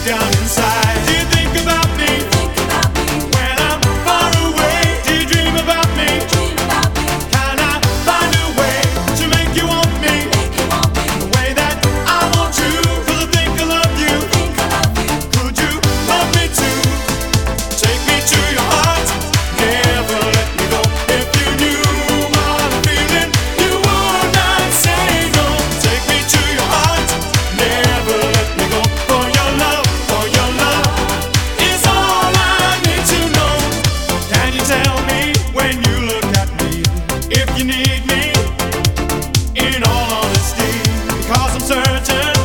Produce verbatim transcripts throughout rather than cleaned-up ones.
down inside. Do you think about me when I'm far away? Do you dream about me? Can I find a way to make you want me the way that I want you? 'Cause I think I love you. Could you love me too? Take me to your heart, never let me go. If you knew what I'm feeling, you would not say no. Take me to your heart, never let me go. For your love, for your love is all I need to know. Can you tell me when you look at me if you need me? In all honesty, because I'm certain,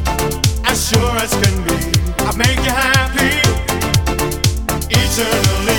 as sure as can be, I'll make you happy eternally.